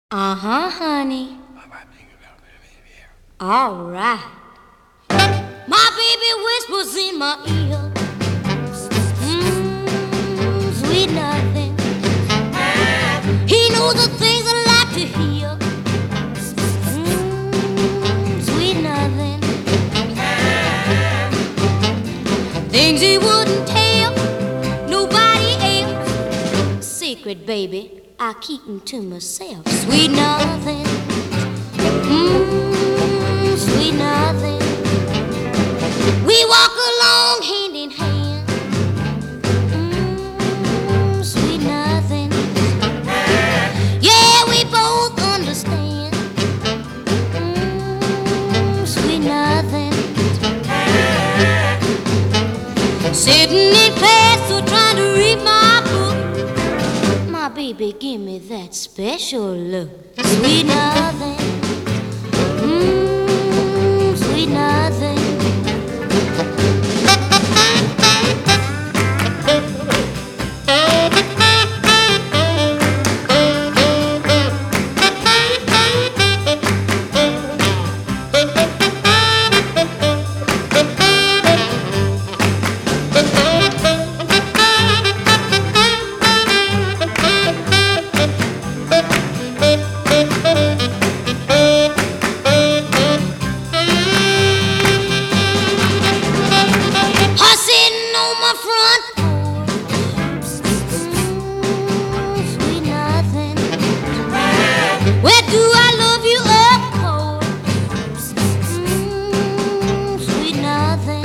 Uh-huh, honey. All right. My baby whispers in my ear. Sweet nothing. He knows the things I like to hear. Sweet nothing. Things he wouldn't tell nobody else. Secret, baby, I keep them to myself. Sweet nothing. Sweet nothing. We walk along hand in hand. Sweet nothing. Yeah, we both understand. Sweet nothing. Sitting in class or trying to read my book, my baby give me that special look. Sweet nothing. Sweet nothing. Where do I love you up cold? Sweet nothing.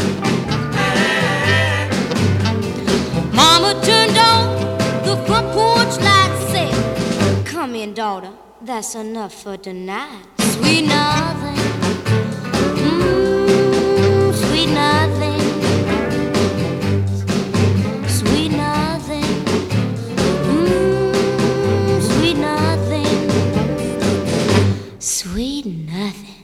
Mama turned on the front porch light, said, "Come in, daughter, that's enough for tonight." Sweet nothing. Sweet nothing. Sweet nothing. Sweet nothing. Sweet nothing.